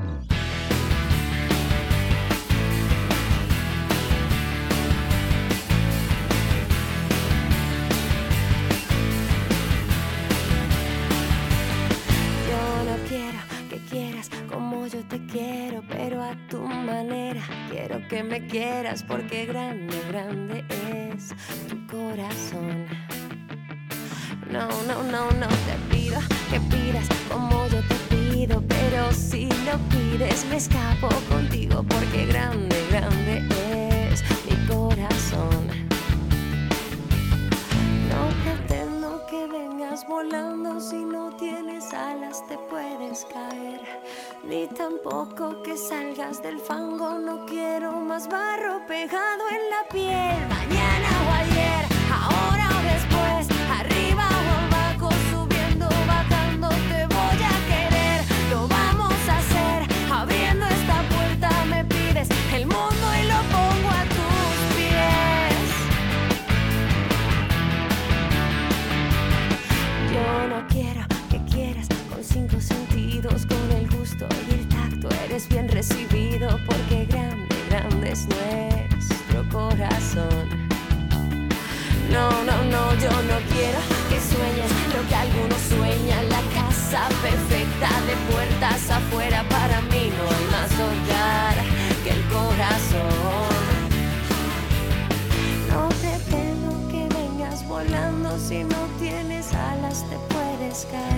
Como yo te quiero, pero a tu manera. Quiero que me quieras porque grande, grande es tu corazón. No, no, no, no te pido que pidas como yo te pido, pero si lo pides me escapo contigo porque grande, grande es mi corazón. No pretendo que vengas volando, si no tienes alas te puedes caer. Ni tampoco que salgas del fango, no quiero más barro pegado en la piel. Mañana o ayer, ahora o después, arriba o abajo, subiendo o bajando, te voy a querer. Lo vamos a hacer, abriendo esta puerta me pides el mundo y lo pongo a tus pies. Yo no quiero que quieras con 5 sentidos, con el gusto y el tacto eres bien recibido porque grande, grande es nuestro corazón. No, no, no, yo no quiero que sueñes lo que algunos sueñan, la casa perfecta de puertas afuera. Para mí no hay más hogar que el corazón. No pretendo que vengas volando, si no tienes alas te puedes caer.